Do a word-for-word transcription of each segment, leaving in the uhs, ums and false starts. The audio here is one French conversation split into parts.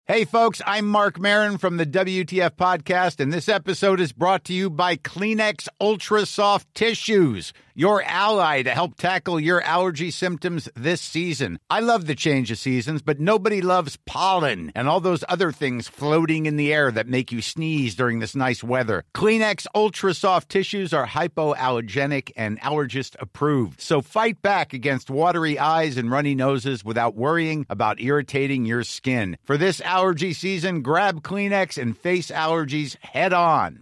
Hey, folks, I'm Mark Maron from the W T F Podcast, and this episode is brought to you by Kleenex Ultra Soft Tissues, your ally to help tackle your allergy symptoms this season. I love the change of seasons, but nobody loves pollen and all those other things floating in the air that make you sneeze during this nice weather. Kleenex Ultra Soft Tissues are hypoallergenic and allergist approved, so fight back against watery eyes and runny noses without worrying about irritating your skin. For this allergy season, grab Kleenex and face allergies head on.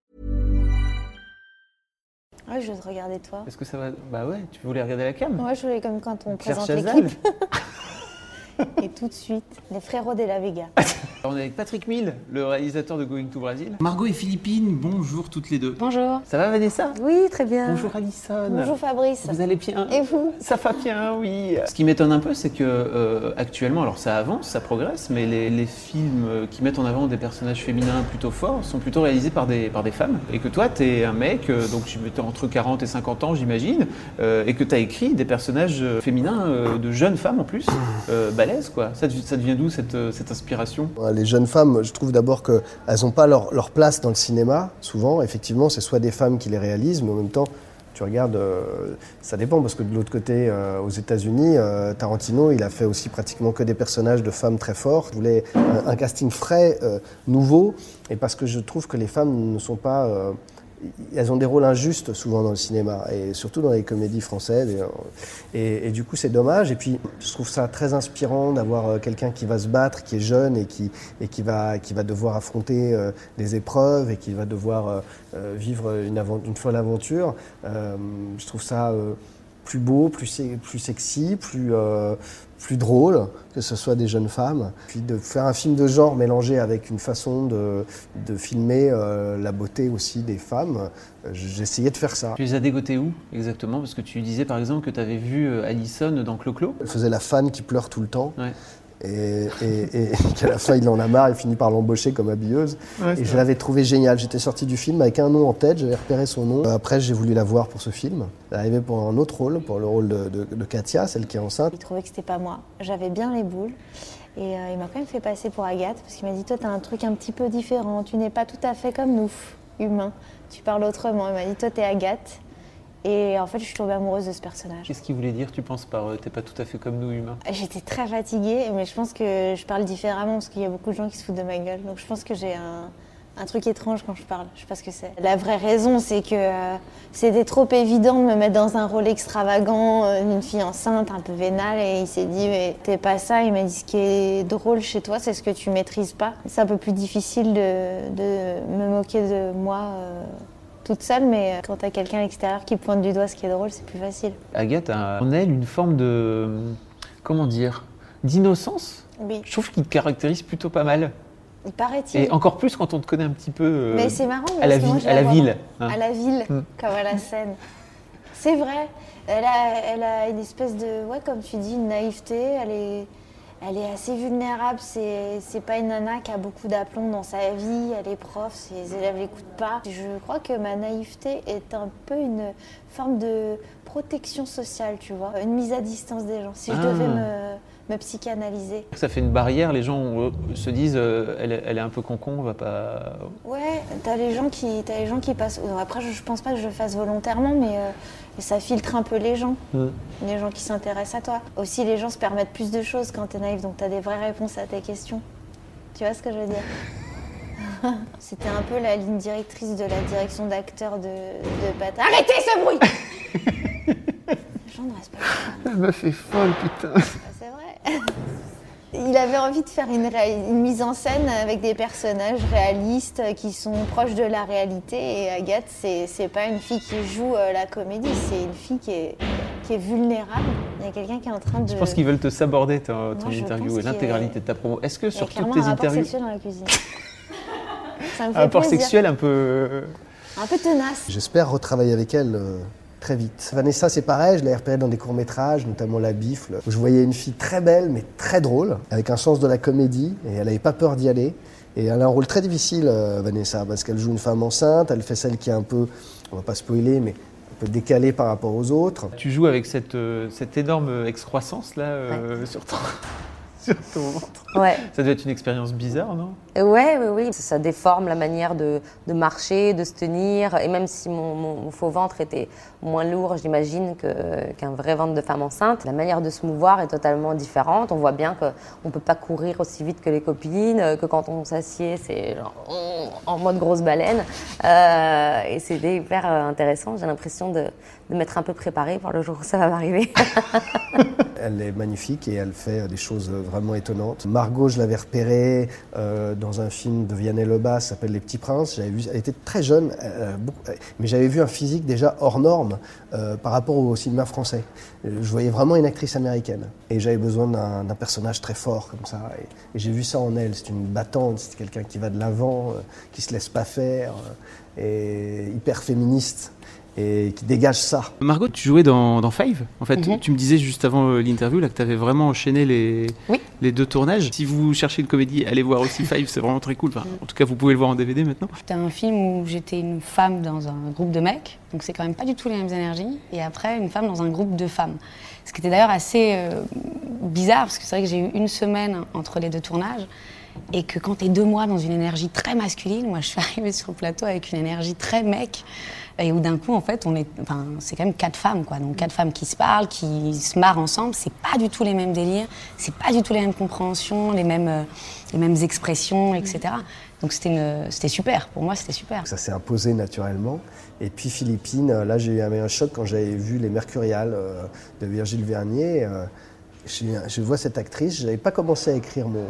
Ouais, je vais te regarder toi. Est-ce que ça va? Bah ouais, tu voulais regarder la cam? Ouais, je voulais comme quand on Claire présente Chazal. l'équipe. Et tout de suite, les frérots de la Vega. On est avec Patrick Mille, le réalisateur de Going to Brazil. Margot et Philippine, bonjour toutes les deux. Bonjour. Ça va Vanessa? Oui, très bien. Bonjour Alison. Bonjour Fabrice. Vous allez bien? Et vous? Ça va bien, oui. Ce qui m'étonne un peu, c'est que euh, actuellement, alors ça avance, ça progresse, mais les, les films qui mettent en avant des personnages féminins plutôt forts sont plutôt réalisés par des, par des femmes. Et que toi, t'es un mec, euh, donc tu es entre quarante et cinquante ans, j'imagine, euh, et que t'as écrit des personnages féminins euh, de jeunes femmes en plus, euh, balèzes quoi. Ça, ça devient d'où cette, cette inspiration? Les jeunes femmes, je trouve d'abord qu'elles n'ont pas leur, leur place dans le cinéma. Souvent, effectivement, c'est soit des femmes qui les réalisent, mais en même temps, tu regardes, euh, ça dépend, parce que de l'autre côté, euh, aux États-Unis, euh, Tarantino, il a fait aussi pratiquement que des personnages de femmes très forts. Je voulais un, un casting frais, euh, nouveau, et parce que je trouve que les femmes ne sont pas... Euh, elles ont des rôles injustes souvent dans le cinéma, et surtout dans les comédies françaises. Et, et, et du coup, c'est dommage. Et puis, je trouve ça très inspirant d'avoir quelqu'un qui va se battre, qui est jeune et qui, et qui, va, qui va devoir affronter euh, des épreuves et qui va devoir euh, vivre une, avant, une folle aventure. Euh, je trouve ça euh, plus beau, plus, plus sexy, plus... Euh, plus drôle, que ce soit des jeunes femmes. Puis de faire un film de genre mélangé avec une façon de, de filmer euh, la beauté aussi des femmes, j'essayais de faire ça. Tu les as dégotées où exactement? Parce que tu disais par exemple que tu avais vu Alison dans Clo-Clo. Elle faisait la fan qui pleure tout le temps. Ouais. Et, et, et qu'à la fin il en a marre, il finit par l'embaucher comme habilleuse. Ouais, et je l'avais trouvée géniale. J'étais sorti du film avec un nom en tête, j'avais repéré son nom. Après j'ai voulu la voir pour ce film. Elle est arrivée pour un autre rôle, pour le rôle de, de, de Katia, celle qui est enceinte. Il trouvait que c'était pas moi. J'avais bien les boules. Et euh, il m'a quand même fait passer pour Agathe, parce qu'il m'a dit, toi t'as un truc un petit peu différent, tu n'es pas tout à fait comme nous, humains. Tu parles autrement. Il m'a dit, toi t'es Agathe. Et en fait, je suis tombée amoureuse de ce personnage. Qu'est-ce qu'il voulait dire, tu penses, par euh, « t'es pas tout à fait comme nous, humains » ? J'étais très fatiguée, mais je pense que je parle différemment parce qu'il y a beaucoup de gens qui se foutent de ma gueule. Donc je pense que j'ai un, un truc étrange quand je parle. Je sais pas ce que c'est. La vraie raison, c'est que euh, c'était trop évident de me mettre dans un rôle extravagant euh, d'une fille enceinte, un peu vénale. Et il s'est dit, mais t'es pas ça. Il m'a dit, ce qui est drôle chez toi, c'est ce que tu maîtrises pas. C'est un peu plus difficile de, de me moquer de moi. Euh, toute seule, mais quand t'as quelqu'un à l'extérieur qui pointe du doigt ce qui est drôle, c'est plus facile. Agathe a en elle une forme de... comment dire, d'innocence. Oui. Je trouve qu'il te caractérise plutôt pas mal. Il paraît-il. Et encore plus quand on te connaît un petit peu euh, mais c'est marrant, à la, parce que moi, ville, je à la vois ville. Hein. À la ville, mm. comme à la scène. C'est vrai. Elle a, elle a une espèce de, ouais, comme tu dis, une naïveté. Elle est... Elle est assez vulnérable, c'est, c'est pas une nana qui a beaucoup d'aplomb dans sa vie, elle est prof, ses élèves l'écoutent pas. Je crois que ma naïveté est un peu une forme de protection sociale, tu vois, une mise à distance des gens. Si ah. je devais me, me psychanalyser. Ça fait une barrière, les gens euh, se disent euh, elle, elle est un peu con-con, on va pas... Ouais, t'as les gens qui, t'as les gens qui passent... Après, je, je pense pas que je le fasse volontairement, mais... Euh, Et ça filtre un peu les gens, mmh. les gens qui s'intéressent à toi. Aussi, les gens se permettent plus de choses quand t'es naïf, donc t'as des vraies réponses à tes questions. Tu vois ce que je veux dire? C'était un peu la ligne directrice de la direction d'acteur de, de Pat. Arrêtez ce bruit! Les gens ne restent pas. Elle m'a fait folle, putain. C'est vrai. Il avait envie de faire une, ré... une mise en scène avec des personnages réalistes qui sont proches de la réalité. Et Agathe, c'est, c'est pas une fille qui joue euh, la comédie, c'est une fille qui est, qui est vulnérable. Il y a quelqu'un qui est en train de... Je pense qu'ils veulent te saborder ton, ton non, interview et l'intégralité de ta promo. Est-ce que sur toutes tes interviews... Il y a clairement un rapport interviews... sexuel dans la cuisine. Ça me fait un rapport plaisir. sexuel un peu... Un peu tenace. J'espère retravailler avec elle... Euh... très vite. Vanessa, c'est pareil, je l'ai repérée dans des courts-métrages, notamment La Bifle, où je voyais une fille très belle, mais très drôle, avec un sens de la comédie, et elle n'avait pas peur d'y aller. Et elle a un rôle très difficile, euh, Vanessa, parce qu'elle joue une femme enceinte, elle fait celle qui est un peu, on va pas spoiler, mais un peu décalée par rapport aux autres. Tu joues avec cette, euh, cette énorme excroissance là euh, ouais. sur, ton, sur ton ventre. Ouais. Ça doit être une expérience bizarre, non ? Ouais, oui, oui. Ça déforme la manière de, de marcher, de se tenir. Et même si mon, mon, mon faux ventre était moins lourd, j'imagine, que, qu'un vrai ventre de femme enceinte, la manière de se mouvoir est totalement différente. On voit bien qu'on ne peut pas courir aussi vite que les copines, que quand on s'assied, c'est genre en mode grosse baleine. Euh, et c'est hyper intéressant. J'ai l'impression de, de m'être un peu préparée pour le jour où ça va m'arriver. Elle est magnifique et elle fait des choses vraiment étonnantes. Margot, je l'avais repérée euh, dans un film de Vianney Lebas, qui s'appelle Les Petits Princes. J'avais vu, elle était très jeune, euh, beaucoup, mais j'avais vu un physique déjà hors norme euh, par rapport au cinéma français. Je voyais vraiment une actrice américaine et j'avais besoin d'un, d'un personnage très fort comme ça. Et, et j'ai vu ça en elle. C'est une battante, c'est quelqu'un qui va de l'avant, euh, qui se laisse pas faire, euh, et hyper féministe. Et qui dégage ça. Margot, tu jouais dans, dans Five, en fait. Mm-hmm. Tu me disais juste avant l'interview là, que tu avais vraiment enchaîné les, oui. les deux tournages. Si vous cherchez une comédie, allez voir aussi Five, c'est vraiment très cool. Enfin, en tout cas, vous pouvez le voir en D V D maintenant. C'était un film où j'étais une femme dans un groupe de mecs, donc c'est quand même pas du tout les mêmes énergies, et après une femme dans un groupe de femmes. Ce qui était d'ailleurs assez euh, bizarre, parce que c'est vrai que j'ai eu une semaine entre les deux tournages, et que quand t'es deux mois dans une énergie très masculine, moi je suis arrivée sur le plateau avec une énergie très mec, et où d'un coup en fait on est, enfin c'est quand même quatre femmes quoi, donc quatre femmes qui se parlent, qui se marrent ensemble, c'est pas du tout les mêmes délires, c'est pas du tout les mêmes compréhensions, les mêmes, euh, les mêmes expressions, et cetera. Donc c'était, une, c'était super, pour moi c'était super. Ça s'est imposé naturellement. Et puis Philippine, là j'ai eu un choc quand j'avais vu Les Mercuriales euh, de Virgile Vernier. Euh, je, je vois cette actrice, je n'avais pas commencé à écrire mon,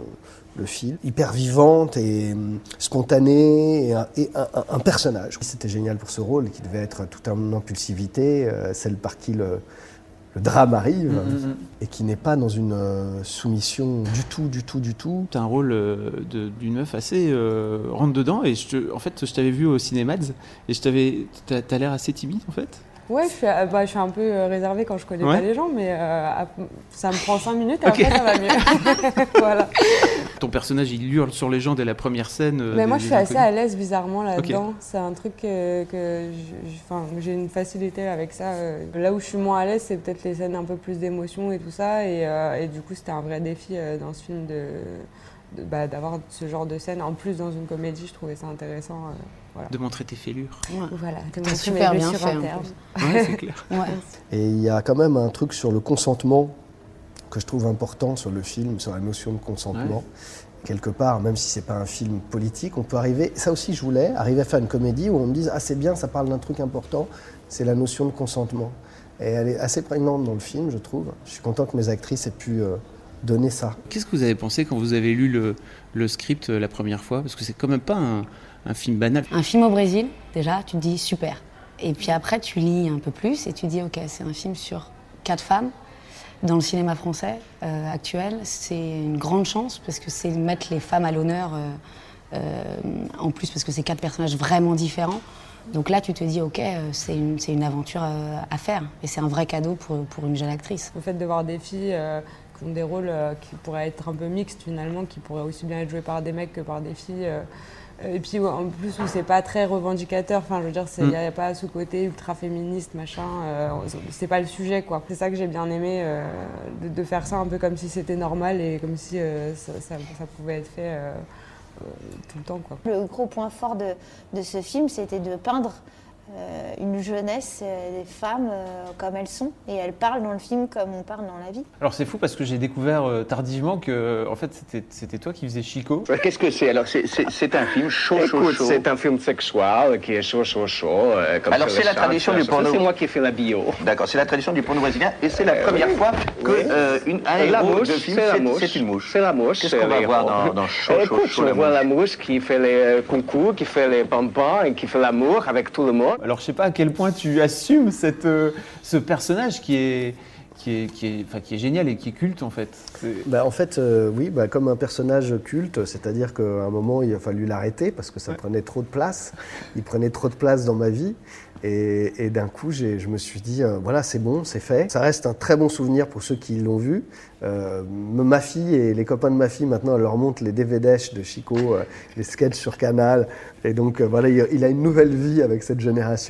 le film, hyper vivante et spontanée, et un, et un, un, un personnage. C'était génial pour ce rôle qui devait être tout en impulsivité, euh, celle par qui le, le drame arrive, mmh. et qui n'est pas dans une euh, soumission du tout, du tout, du tout. Tu as un rôle euh, de, d'une meuf assez euh, rentre-dedans, et je te, en fait, je t'avais vu au Cinémads, et je t'avais, t'as, t'as l'air assez timide, en fait. Ouais, je suis, bah, je suis un peu réservée quand je connais ouais. pas les gens, mais euh, ça me prend cinq minutes et okay. après ça va mieux. Voilà. Ton personnage, il hurle sur les gens dès la première scène. Mais des, moi, je suis assez à l'aise bizarrement là-dedans. Okay. C'est un truc que, que je, j'ai une facilité avec ça. Là où je suis moins à l'aise, c'est peut-être les scènes un peu plus d'émotion et tout ça. Et, euh, et du coup, c'était un vrai défi euh, dans ce film de, de, bah, d'avoir ce genre de scène. En plus, dans une comédie, je trouvais ça intéressant. Euh, Voilà. De montrer tes fêlures. Ouais. Voilà, de montrer super bien fait. Ouais, c'est clair. Ouais. Et il y a quand même un truc sur le consentement que je trouve important sur le film, sur la notion de consentement. Ouais. Quelque part, même si c'est pas un film politique, on peut arriver, ça aussi je voulais, arriver à faire une comédie où on me dise « Ah c'est bien, ça parle d'un truc important, c'est la notion de consentement ». Et elle est assez prégnante dans le film, je trouve. Je suis content que mes actrices aient pu euh, donner ça. Qu'est-ce que vous avez pensé quand vous avez lu le, le script la première fois ? Parce que c'est quand même pas un... un film banal. Un film au Brésil, déjà, tu te dis super. Et puis après, tu lis un peu plus et tu dis ok, c'est un film sur quatre femmes. Dans le cinéma français euh, actuel, c'est une grande chance parce que c'est mettre les femmes à l'honneur, euh, euh, en plus parce que c'est quatre personnages vraiment différents. Donc là, tu te dis ok, c'est une, c'est une aventure euh, à faire et c'est un vrai cadeau pour, pour une jeune actrice. Le fait de voir des filles euh, qui ont des rôles euh, qui pourraient être un peu mixtes finalement, qui pourraient aussi bien être joués par des mecs que par des filles. Euh, Et puis en plus où c'est pas très revendicateur, enfin je veux dire, il n'y a, a pas ce côté ultra féministe, machin, euh, c'est pas le sujet quoi. C'est ça que j'ai bien aimé, euh, de, de faire ça un peu comme si c'était normal et comme si euh, ça, ça, ça pouvait être fait euh, euh, tout le temps quoi. Le gros point fort de, de ce film, c'était de peindre euh, une jeunesse, euh, des femmes euh, comme elles sont, et elles parlent dans le film comme on parle dans la vie. Alors c'est fou parce que j'ai découvert euh, tardivement que euh, en fait c'était, c'était toi qui faisais Chico. Qu'est-ce que c'est alors c'est, c'est, c'est un film chaud, chaud, Écoute, chaud. C'est un film sexuel qui est chaud, chaud, chaud. Euh, comme alors c'est la tradition du porno. C'est moi qui ai fait la bio. D'accord, c'est la tradition du porno brésilien et c'est la euh, première oui. fois que oui. euh, une, un la héros mouche, de film c'est, c'est, mouche, c'est une mouche. C'est la mouche. Qu'est-ce qu'on va voir dans, dans chaud, Écoute, chaud, chaud, on la voit mouche. la mouche qui fait les concours, qui fait les pompons et qui fait l'amour avec tout le monde. Alors je sais pas à quel point tu assumes cette, euh, ce personnage qui est, qui, est, qui, est, enfin, qui est génial et qui est culte en fait. Bah, en fait, euh, oui, bah, comme un personnage culte, c'est-à-dire qu'à un moment il a fallu l'arrêter parce que ça ouais. prenait trop de place. Il prenait trop de place dans ma vie. Et, et d'un coup, j'ai, je me suis dit, euh, voilà, c'est bon, c'est fait. Ça reste un très bon souvenir pour ceux qui l'ont vu. Euh, ma fille et les copains de ma fille, maintenant, elle leur montrent les D V D de Chico, euh, les sketchs sur Canal. Et donc, euh, voilà, il, il a une nouvelle vie avec cette génération.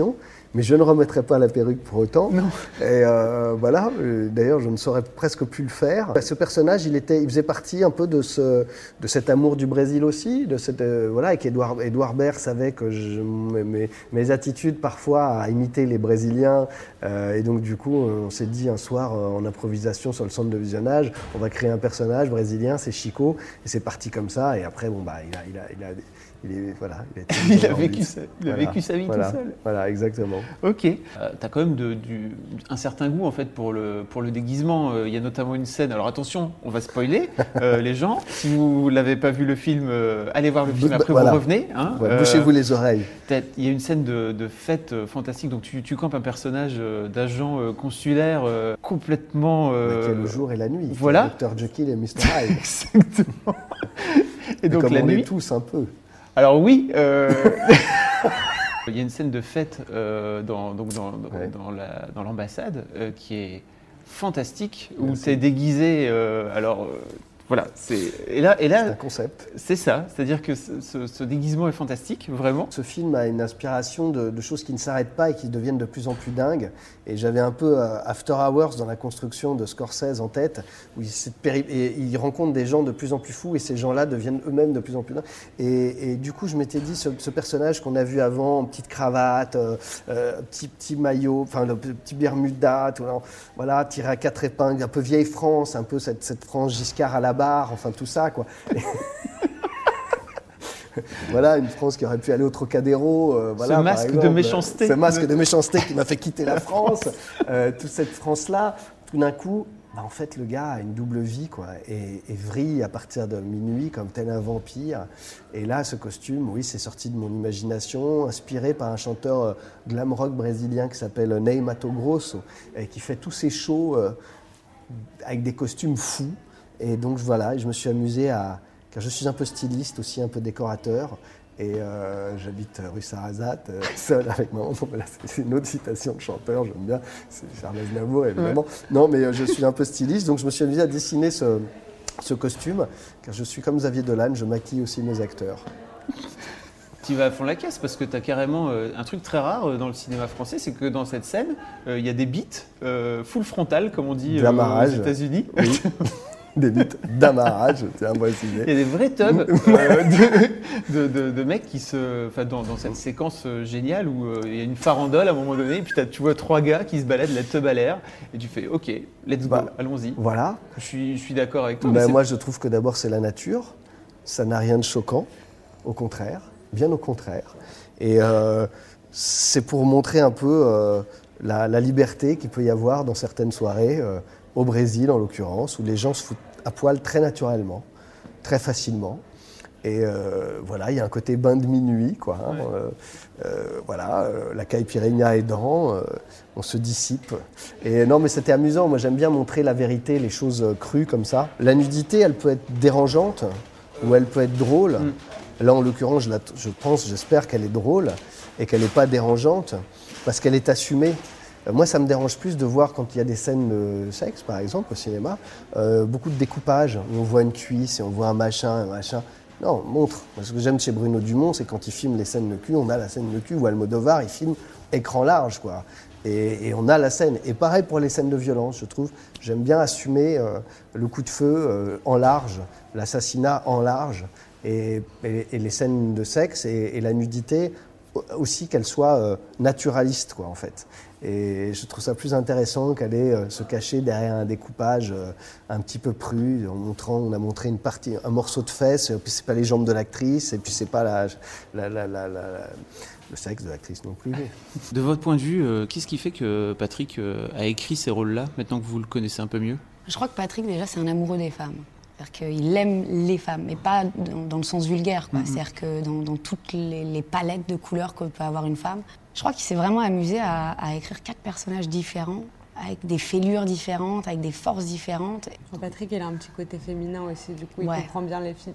mais je ne remettrai pas la perruque pour autant. Non. Et euh, voilà, d'ailleurs, je ne saurais presque plus le faire. Ce personnage, il, était, il faisait partie un peu de, ce, de cet amour du Brésil aussi, de cette, euh, voilà, et qu'Edouard Edouard Baird savait que je, mes, mes attitudes parfois à imiter les Brésiliens, euh, et donc du coup, on s'est dit un soir en improvisation sur le centre de visionnage, on va créer un personnage brésilien, c'est Chico, et c'est parti comme ça, et après, bon, bah, il a, il a, il a Il, est, voilà, il, a, il, a, vécu sa, il voilà, a vécu sa vie voilà, tout seul. Voilà, exactement. Ok. Euh, tu as quand même de, du, un certain goût en fait pour le, pour le déguisement. Il euh, y a notamment une scène. Alors attention, on va spoiler euh, les gens. Si vous n'avez pas vu le film, euh, allez voir le film. Après voilà. Vous revenez. Hein, ouais, bouchez-vous euh, les oreilles. Il y a une scène de, de fête euh, fantastique. Donc tu, tu campes un personnage euh, d'agent euh, consulaire euh, complètement. Euh, qui est le jour et la nuit. Voilà. docteur Jekyll et mister Hyde. Exactement. Et, et donc comme la on nuit. Est tous un peu. Alors oui, euh... il y a une scène de fête euh, dans, donc dans, ouais. dans, la, dans l'ambassade euh, qui est fantastique, où tu es déguisé, euh, alors euh, voilà, c'est, et là, et là, c'est un concept. C'est ça, c'est-à-dire que ce, ce, ce déguisement est fantastique, vraiment. Ce film a une inspiration de, de choses qui ne s'arrêtent pas et qui deviennent de plus en plus dingues. Et j'avais un peu euh, After Hours dans la construction de Scorsese en tête, où il, péri- et il rencontre des gens de plus en plus fous et ces gens-là deviennent eux-mêmes de plus en plus dingues. Et, et du coup, je m'étais dit, ce, ce personnage qu'on a vu avant, petite cravate, euh, euh, petit, petit maillot, enfin le petit bermuda, tout, voilà, tiré à quatre épingles, un peu vieille France, un peu cette, cette France Giscard à la barre, enfin tout ça, quoi. Voilà, une France qui aurait pu aller au Trocadéro. Euh, voilà, ce masque exemple, de méchanceté. Ce masque de méchanceté qui m'a fait quitter la France. Euh, toute cette France-là, tout d'un coup, bah, en fait, le gars a une double vie, quoi, et, et vrille à partir de minuit comme tel un vampire. Et là, ce costume, oui, c'est sorti de mon imagination, inspiré par un chanteur euh, glam rock brésilien qui s'appelle Ney Mato Grosso, et qui fait tous ses shows euh, avec des costumes fous. Et donc voilà, je me suis amusé à... Car je suis un peu styliste aussi, un peu décorateur. Et euh, j'habite rue Sarrazate, euh, seul avec maman. Là, c'est une autre citation de chanteur, j'aime bien. C'est Charles Aznavour, évidemment. Ouais. Non, mais euh, je suis un peu styliste, donc je me suis amusé à dessiner ce, ce costume. Car je suis comme Xavier Dolan, je maquille aussi mes acteurs. Tu vas à fond la caisse parce que tu as carrément euh, un truc très rare euh, dans le cinéma français, c'est que dans cette scène, il euh, y a des beats euh, full frontal, comme on dit euh, aux États-Unis. Oui. Des luttes d'amarrage, tiens, moi aussi. Il y a des vrais tubs euh, de, de, de, de mecs qui se. Enfin, dans, dans cette séquence euh, géniale où euh, il y a une farandole à un moment donné, et puis tu vois trois gars qui se baladent la tub à l'air, et tu fais OK, let's go, bah, allons-y. Voilà. Je suis, je suis d'accord avec toi. Ben, moi, je trouve que d'abord, c'est la nature. Ça n'a rien de choquant. Au contraire, bien au contraire. Et euh, c'est pour montrer un peu euh, la, la liberté qu'il peut y avoir dans certaines soirées. Euh, au Brésil en l'occurrence, où les gens se foutent à poil très naturellement, très facilement. Et euh, voilà, il y a un côté bain de minuit, quoi. Hein, ouais. euh, euh, voilà, euh, la caipirinha aidant, euh, on se dissipe. Et non, mais c'était amusant. Moi, j'aime bien montrer la vérité, les choses crues comme ça. La nudité, elle peut être dérangeante ou elle peut être drôle. Mm. Là, en l'occurrence, je, la, je pense, j'espère qu'elle est drôle et qu'elle n'est pas dérangeante parce qu'elle est assumée. Moi, ça me dérange plus de voir, quand il y a des scènes de sexe, par exemple, au cinéma, euh, beaucoup de découpage, où on voit une cuisse et on voit un machin, un machin. Non, montre. Ce que j'aime chez Bruno Dumont, c'est quand il filme les scènes de cul, on a la scène de cul, ou Almodovar, il filme écran large, quoi. Et, et on a la scène. Et pareil pour les scènes de violence, je trouve. J'aime bien assumer euh, le coup de feu euh, en large, l'assassinat en large, et, et, et les scènes de sexe et, et la nudité, aussi qu'elles soient euh, naturalistes, quoi, en fait. Et je trouve ça plus intéressant qu'aller euh, se cacher derrière un découpage euh, un petit peu prude, en montrant, on a montré une partie, un morceau de fesse, et puis c'est pas les jambes de l'actrice, et puis c'est pas la, la, la, la, la, le sexe de l'actrice non plus. De votre point de vue, euh, qu'est-ce qui fait que Patrick euh, a écrit ces rôles-là, maintenant que vous le connaissez un peu mieux ? Je crois que Patrick, déjà, c'est un amoureux des femmes. C'est-à-dire qu'il aime les femmes, mais pas dans, dans le sens vulgaire, quoi. Mm-hmm. C'est-à-dire que dans, dans toutes les, les palettes de couleurs que peut avoir une femme, je crois qu'il s'est vraiment amusé à, à écrire quatre personnages différents, avec des fêlures différentes, avec des forces différentes. Patrick, il a un petit côté féminin aussi, du coup, il ouais. comprend bien les filles.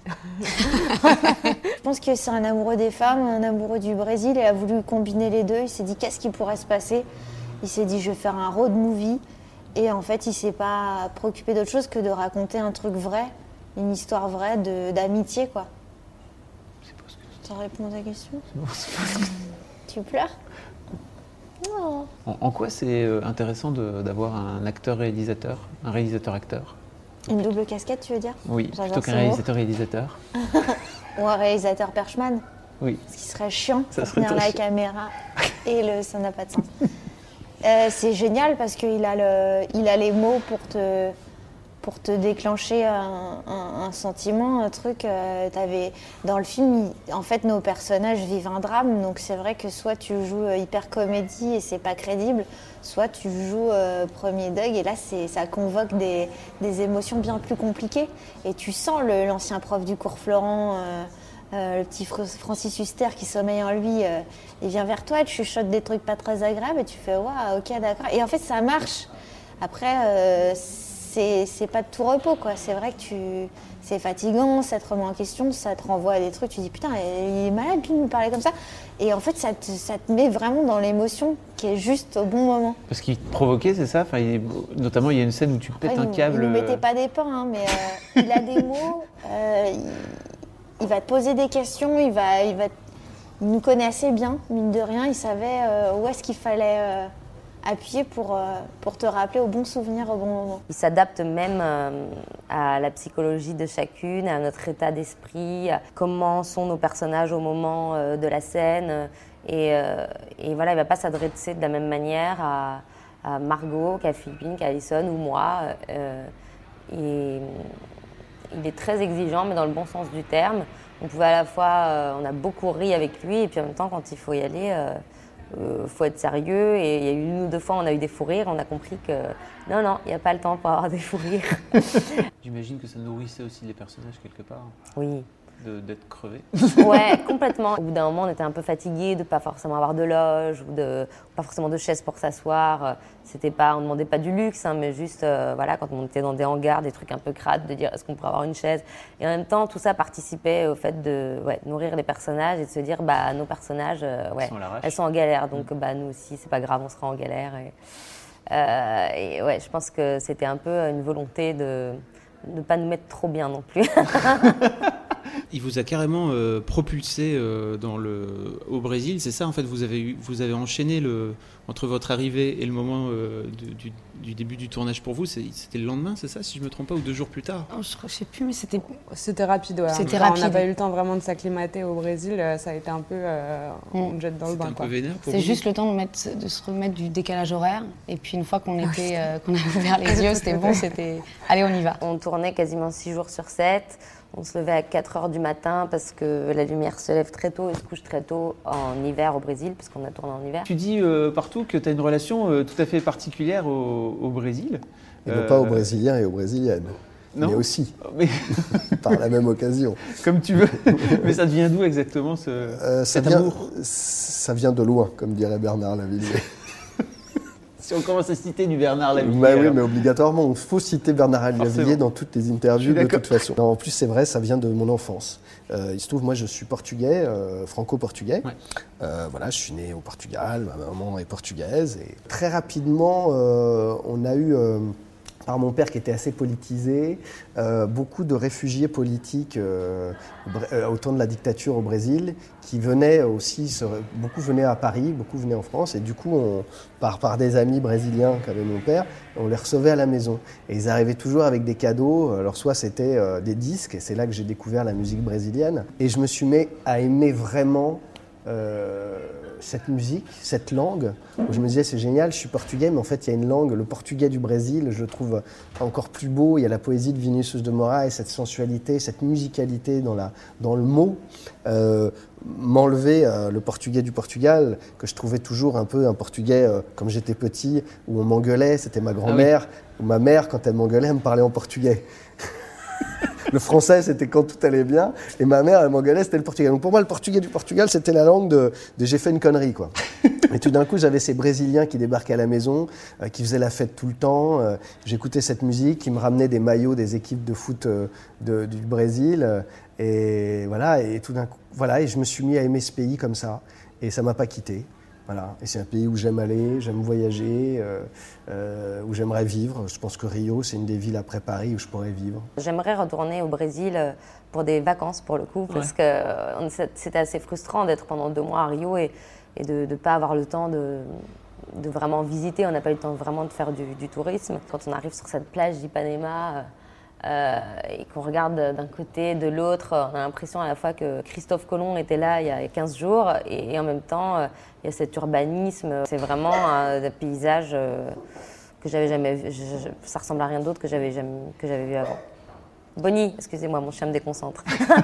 Je pense que c'est un amoureux des femmes, un amoureux du Brésil, et a voulu combiner les deux. Il s'est dit, qu'est-ce qui pourrait se passer ? Il s'est dit, je vais faire un road movie. Et en fait, il ne s'est pas préoccupé d'autre chose que de raconter un truc vrai, une histoire vraie de, d'amitié, quoi. C'est pas ce que tu... Ça répond à ta question ? Non, c'est pas ce que... Tu pleures ? Oh. En, en quoi c'est euh, intéressant de, d'avoir un acteur-réalisateur, un réalisateur-acteur? Une double casquette, tu veux dire? Oui, J'adore plutôt qu'un ce mot. réalisateur-réalisateur. Ou un réalisateur perchman. Oui. Ce qui serait chiant Ça pour serait tenir très la chiant. caméra et le, ça n'a pas de sens. Euh, c'est génial parce qu'il a, le, il a les mots pour te, pour te déclencher un, un, un sentiment, un truc. Euh, t'avais, dans le film, il- en fait, nos personnages vivent un drame, donc c'est vrai que soit tu joues euh, hyper comédie et c'est pas crédible, soit tu joues euh, premier Doug et là c'est, ça convoque des, des émotions bien plus compliquées. Et tu sens le, l'ancien prof du cours Florent. Euh, Euh, le petit Fr- Francis Huster qui sommeille en lui, euh, il vient vers toi, tu chuchotes des trucs pas très agréables et tu fais waouh, ok, d'accord. Et en fait, ça marche. Après, euh, c'est, c'est pas de tout repos, quoi. C'est vrai que tu, c'est fatigant, ça te remet en question, ça te renvoie à des trucs. Tu dis putain, il est malade, lui, de nous parler comme ça. Et en fait, ça te, ça te met vraiment dans l'émotion qui est juste au bon moment. Parce qu'il te provoquait, c'est ça? Enfin, il est- notamment, il y a une scène où tu pètes Après, un il, câble. Il nous euh, mettait pas des pains, hein, mais euh, il a des mots. euh, il, il va te poser des questions. Il va, il va, il nous connaît assez bien, mine de rien. Il savait euh, où est-ce qu'il fallait euh, appuyer pour euh, pour te rappeler au bon souvenir au bon moment. Il s'adapte même euh, à la psychologie de chacune, à notre état d'esprit, à comment sont nos personnages au moment euh, de la scène. Et, euh, et voilà, il ne va pas s'adresser de la même manière à, à Margot, qu'à Philippine, qu'à Alison ou moi. Euh, et il est très exigeant, mais dans le bon sens du terme. On pouvait à la fois, euh, on a beaucoup ri avec lui, et puis en même temps, quand il faut y aller, il euh, euh, faut être sérieux. Et il y a eu une ou deux fois, on a eu des fous rires, on a compris que non, non, il n'y a pas le temps pour avoir des fous rires. J'imagine que ça nourrissait aussi les personnages quelque part, Oui. de, d'être crevés. Ouais, complètement. Au bout d'un moment, on était un peu fatigués de pas forcément avoir de loge ou de pas forcément de chaise pour s'asseoir. C'était pas, on demandait pas du luxe, hein, mais juste, euh, voilà, quand on était dans des hangars, des trucs un peu crades, de dire est-ce qu'on pourrait avoir une chaise. Et en même temps, tout ça participait au fait de ouais, nourrir les personnages et de se dire, bah, nos personnages, euh, ouais, sont à l'arrache. elles sont en galère, donc mmh. bah, nous aussi, c'est pas grave, on sera en galère. Et, euh, et ouais, je pense que c'était un peu une volonté de ne pas nous mettre trop bien non plus. Il vous a carrément euh, propulsé euh, dans le, au Brésil, c'est ça en fait, vous avez, eu, vous avez enchaîné le, entre votre arrivée et le moment euh, du, du, du début du tournage pour vous, c'est, c'était le lendemain, c'est ça, si je ne me trompe pas, ou deux jours plus tard? Oh, je ne sais plus, mais c'était... C'était rapide, ouais. C'était Enfin, rapide. On n'a pas eu le temps vraiment de s'acclimater au Brésil, ça a été un peu... Euh, Mm. on jette dans le C'était bain, un quoi. peu vénère pour C'est vous? juste le temps de, mettre, de se remettre du décalage horaire. Et puis une fois qu'on était, euh, qu'on avait ouvert les yeux, c'était bon, c'était... Allez, on y va. On tournait quasiment six jours sur sept. On se levait à quatre heures du matin parce que la lumière se lève très tôt et se couche très tôt en hiver au Brésil, parce qu'on a tourné en hiver. Tu dis euh, partout que tu as une relation euh, tout à fait particulière au, au Brésil. Et non Euh, pas aux Brésiliens et aux Brésiliennes. Non. Mais aussi, Mais, par la même occasion. comme tu veux. Mais ça devient d'où exactement ce, Euh, ça, cet vient, amour? ça vient de loin, comme dirait Bernard Lavilliers. Si on commence à citer du Bernard Lavilliers. Bah oui, alors. mais obligatoirement, il faut citer Bernard Lavilliers Forcément. dans toutes les Je interviews suis de d'accord. toute façon. Non, en plus, c'est vrai, ça vient de mon enfance. Euh, il se trouve, moi, je suis portugais, euh, franco-portugais. Ouais. Euh, voilà, je suis né au Portugal, ma maman est portugaise. Et très rapidement, euh, on a eu... euh, par mon père qui était assez politisé, euh, beaucoup de réfugiés politiques euh, au Br- euh, au temps de la dictature au Brésil, qui venaient aussi, se- beaucoup venaient à Paris, beaucoup venaient en France, et du coup, on, par, par des amis brésiliens qu'avait mon père, on les recevait à la maison. Et ils arrivaient toujours avec des cadeaux, alors soit c'était euh, des disques, et c'est là que j'ai découvert la musique brésilienne, et je me suis mis à aimer vraiment euh, cette musique, cette langue, où je me disais c'est génial, je suis portugais, mais en fait il y a une langue, le portugais du Brésil, je le trouve encore plus beau, il y a la poésie de Vinícius de Moraes, cette sensualité, cette musicalité dans, la, dans le mot, euh, m'enlever euh, le portugais du Portugal, que je trouvais toujours un peu un portugais, euh, comme j'étais petit, où on m'engueulait, c'était ma grand-mère, ou ma mère, quand elle m'engueulait, elle me parlait en portugais. Le français, c'était quand tout allait bien, et ma mère, elle m'engueulait, c'était le portugais. Donc pour moi, le portugais du Portugal, c'était la langue de, de j'ai fait une connerie, quoi. Et tout d'un coup, j'avais ces Brésiliens qui débarquaient à la maison, euh, qui faisaient la fête tout le temps. Euh, j'écoutais cette musique, qui me ramenaient des maillots des équipes de foot euh, de, du Brésil. Euh, et voilà, et tout d'un coup, voilà, et je me suis mis à aimer ce pays comme ça, et ça m'a pas quitté. Voilà. Et c'est un pays où j'aime aller, j'aime voyager, euh, euh, où j'aimerais vivre. Je pense que Rio, c'est une des villes après Paris où je pourrais vivre. J'aimerais retourner au Brésil pour des vacances pour le coup, parce Ouais. que euh, c'était assez frustrant d'être pendant deux mois à Rio et, et de ne pas avoir le temps de, de vraiment visiter. On n'a pas eu le temps vraiment de faire du, du tourisme. Quand on arrive sur cette plage d'Ipanema euh, et qu'on regarde d'un côté, de l'autre, on a l'impression à la fois que Christophe Colomb était là il y a quinze jours et, et en même temps, euh, il y a cet urbanisme. C'est vraiment un, un paysage euh, que j'avais jamais vu. Je, je, ça ressemble à rien d'autre que j'avais jamais, que j'avais vu avant. Bonnie, excusez-moi, mon chien me déconcentre.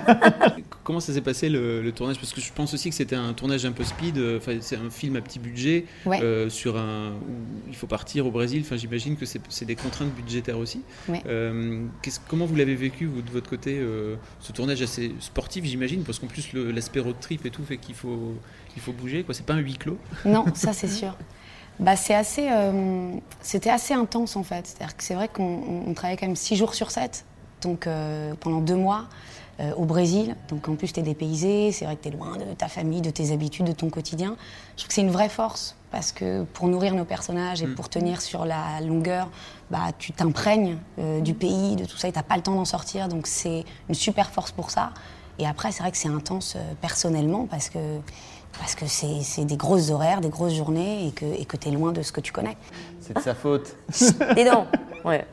Comment ça s'est passé le, le tournage? Parce que je pense aussi que c'était un tournage un peu speed, enfin, c'est un film à petit budget, ouais. euh, sur un, où il faut partir au Brésil, enfin, j'imagine que c'est, c'est des contraintes budgétaires aussi. Ouais. Euh, comment vous l'avez vécu, vous, de votre côté, euh, ce tournage assez sportif, j'imagine, parce qu'en plus le, l'aspect road trip et tout fait qu'il faut, il faut bouger, quoi. C'est pas un huis clos? Non, ça c'est sûr. Bah, c'est assez, euh, c'était assez intense en fait. C'est-à-dire que c'est vrai qu'on on travaillait quand même six jours sur sept. Donc euh, pendant deux mois euh, au Brésil, donc en plus t'es dépaysé, c'est vrai que t'es loin de ta famille, de tes habitudes, de ton quotidien. Je trouve que c'est une vraie force parce que pour nourrir nos personnages et pour tenir sur la longueur, bah, tu t'imprègnes euh, du pays, de tout ça et t'as pas le temps d'en sortir, donc c'est une super force pour ça. Et après c'est vrai que c'est intense euh, personnellement parce que, parce que c'est, c'est des grosses horaires, des grosses journées et que, et que t'es loin de ce que tu connais. C'est de sa faute. Dis donc. Ouais.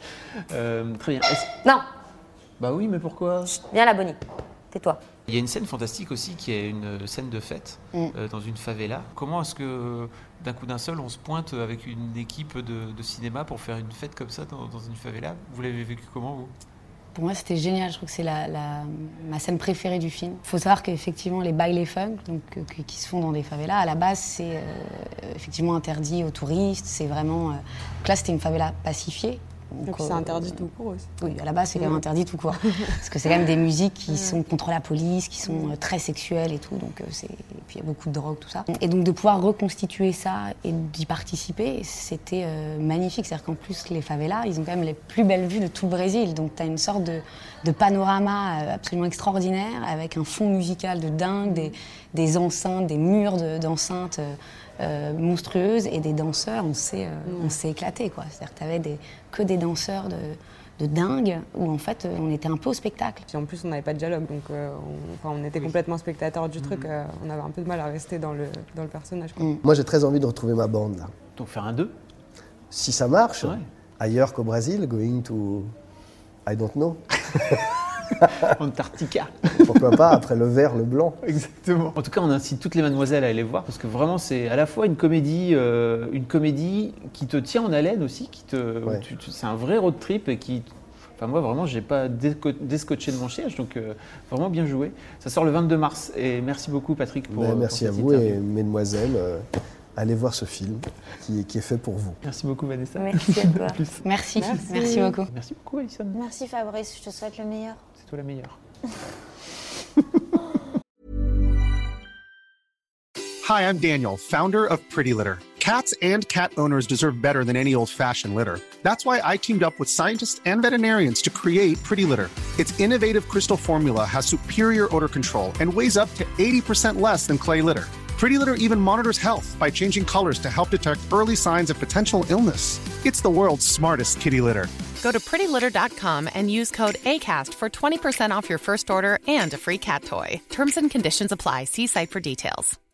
Euh, très bien. Est-ce... Non. Bah oui, mais pourquoi? Viens là, Bonnie. Tais-toi. Il y a une scène fantastique aussi qui est une scène de fête mm. euh, dans une favela. Comment est-ce que d'un coup d'un seul on se pointe avec une équipe de, de cinéma pour faire une fête comme ça dans, dans une favela? Vous l'avez vécu comment, vous? Pour moi, c'était génial. Je trouve que c'est la, la, ma scène préférée du film. Il faut savoir qu'effectivement, les baile funk, donc, euh, qui se font dans des favelas, à la base, c'est euh, effectivement interdit aux touristes. C'est vraiment... Euh... Donc là, c'était une favela pacifiée. Donc, et puis c'est euh, interdit tout court aussi. Oui, à la base, c'est quand même interdit tout court. Parce que c'est quand même des musiques qui sont contre la police, qui sont euh, très sexuelles et tout. Donc, euh, c'est... Et puis, il y a beaucoup de drogue, tout ça. Et donc, de pouvoir reconstituer ça et d'y participer, c'était euh, magnifique. C'est-à-dire qu'en plus, les favelas, ils ont quand même les plus belles vues de tout le Brésil. Donc, tu as une sorte de, de panorama absolument extraordinaire avec un fond musical de dingue, des, des enceintes, des murs de, d'enceintes euh, Euh, monstrueuse et des danseurs, on s'est, euh, mmh. on s'est éclaté, quoi. C'est-à-dire que tu avais que des danseurs de, de dingue où en fait on était un peu au spectacle. Puis en plus on n'avait pas de dialogue, donc euh, on, on était oui. complètement spectateurs du mmh. truc, euh, on avait un peu de mal à rester dans le, dans le personnage. Quoi. Mmh. Moi j'ai très envie de retrouver ma bande là. Donc faire un deux? Si ça marche, ouais. Ailleurs qu'au Brésil, going to... I don't know. Antarctica. Pourquoi pas, après le vert, le blanc. Exactement. En tout cas, on incite toutes les mademoiselles à aller voir parce que vraiment, c'est à la fois une comédie, euh, une comédie qui te tient en haleine aussi, qui te, ouais. tu, tu, c'est un vrai road trip et qui... Enfin, moi, vraiment, j'ai pas déscotché de mon siège, donc euh, vraiment bien joué. Ça sort le vingt-deux mars et merci beaucoup, Patrick, pour... Ben, merci pour à vous interview. Et mesdemoiselles. Euh... Allez voir ce film qui est, qui est fait pour vous. Merci beaucoup, Vanessa. Merci à toi. Merci. Merci. Merci beaucoup. Merci beaucoup, Alison. Merci, Fabrice. Je te souhaite le meilleur. C'est toi la meilleure. Hi, I'm Daniel, founder of Pretty Litter. Cats and cat owners deserve better than any old-fashioned litter. That's why I teamed up with scientists and veterinarians to create Pretty Litter. Its innovative crystal formula has superior odor control and weighs up to eighty percent less than clay litter. Pretty Litter even monitors health by changing colors to help detect early signs of potential illness. It's the world's smartest kitty litter. Go to pretty litter dot com and use code ACAST for twenty percent off your first order and a free cat toy. Terms and conditions apply. See site for details.